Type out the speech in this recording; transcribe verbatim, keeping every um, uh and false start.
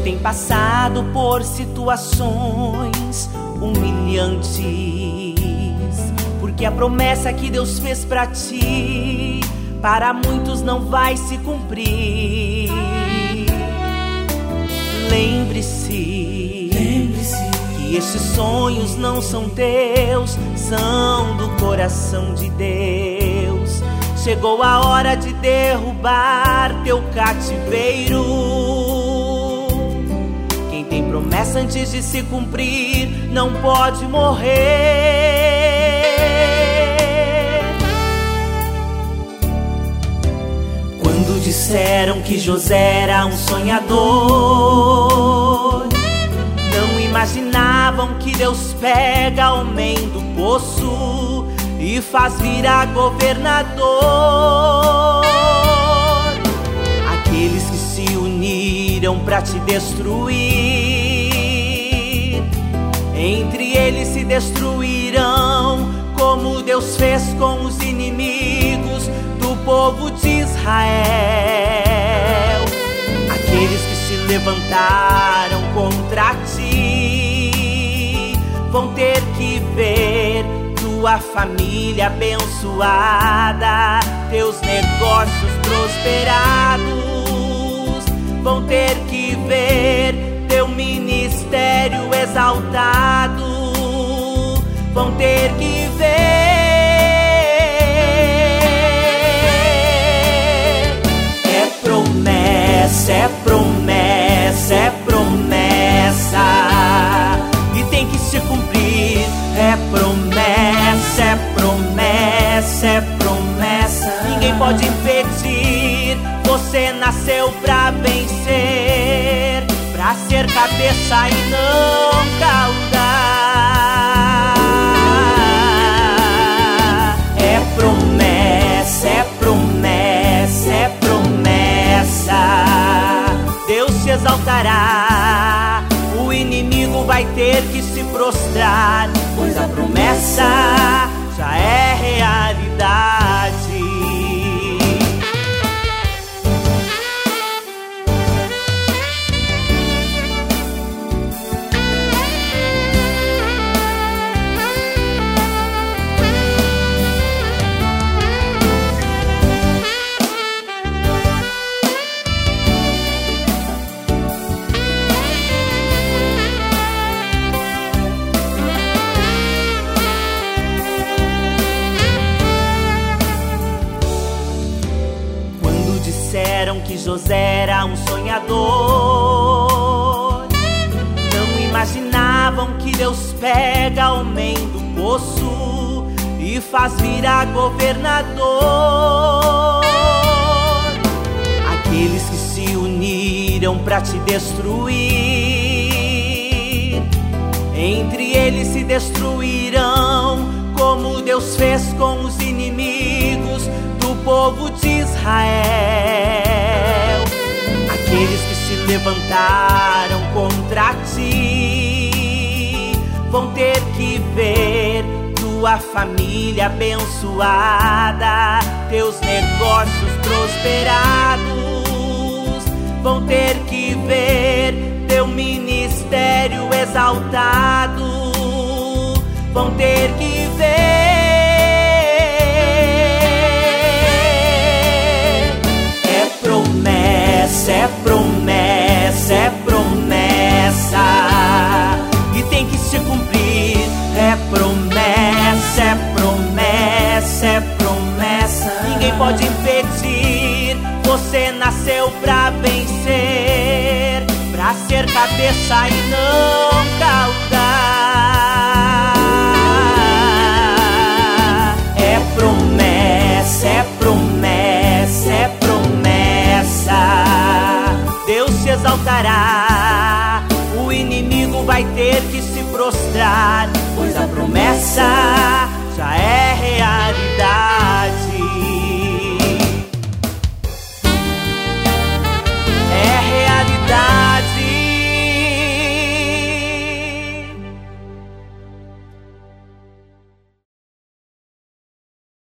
tem passado por situações humilhantes, porque a promessa que Deus fez pra ti, para muitos não vai se cumprir. Lembre-se, lembre-se que esses sonhos não são teus, são do coração de Deus. Chegou a hora de derrubar teu cativeiro. Quem tem promessa antes de se cumprir não pode morrer. Quando disseram que José era um sonhador, não imaginavam que Deus pega homem do poço e faz virar governador. Aqueles que se uniram pra te destruir, entre eles se destruirão, como Deus fez com os inimigos do povo de Israel. Aqueles que se levantaram contra ti vão ter que ver tua família abençoada, teus negócios prosperados. Vão ter que ver teu ministério exaltado. Vão ter que ver. É promessa, é promessa, é promessa, e tem que se cumprir. É promessa, é promessa, é promessa. Ninguém pode impedir. Você nasceu pra vencer, pra ser cabeça e não cauda. É promessa, é promessa, é promessa. Deus se exaltará, o inimigo vai ter que se prostrar, pois a promessa já é realidade. Disseram que José era um sonhador, não imaginavam que Deus pega homem do poço e faz virar governador. Aqueles que se uniram pra te destruir, entre eles se destruirão, como Deus fez com os inimigos do povo de Israel. Aqueles que se levantaram contra ti vão ter que ver tua família abençoada, teus negócios prosperados. Vão ter que ver teu ministério exaltado. Vão ter que ver. É promessa, é promessa, e tem que se cumprir. É promessa, é promessa, é promessa. Ninguém pode impedir. Você nasceu pra vencer, pra ser cabeça e não cauda. É promessa, é promessa, é promessa. Deus se exaltará, o inimigo vai ter que se prostrar, pois a